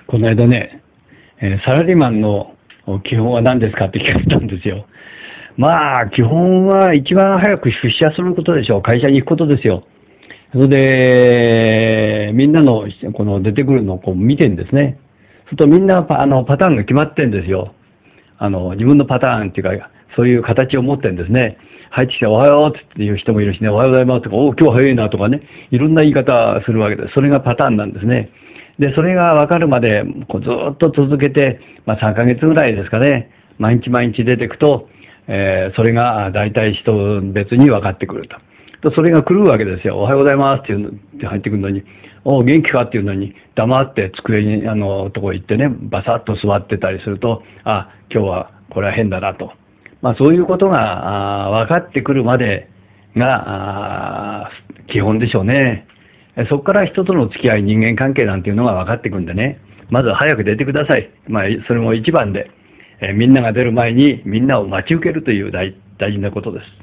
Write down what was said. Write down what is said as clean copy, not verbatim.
この間ね、サラリーマンの基本は何ですかって聞かれたんですよ。まあ、基本は一番早く出社することでしょう。会社に行くことですよ。それで、みんなのこの出てくるのをこう見てんですね。するとみんなパターンが決まってんですよ。自分のパターンっていうか、そういう形を持ってんですね。入ってきておはようっていう人もいるしね、おはようございますとか、お今日早いなとかね、いろんな言い方するわけです。それがパターンなんですね。で、それが分かるまで、こうずっと続けて、3ヶ月ぐらいですかね、毎日毎日出ていくと、それが大体人別に分かってくると。それが来るわけですよ。おはようございますって入ってくるのに、お元気かっていうのに、黙って机に、とこ行ってね、バサッと座ってたりすると、あ、今日はこれは変だなと。そういうことが分かってくるまでが基本でしょうね。そこから人との付き合い、人間関係なんていうのが分かってくるんでね、まず早く出てください。それも一番で、みんなが出る前にみんなを待ち受けるという大事なことです。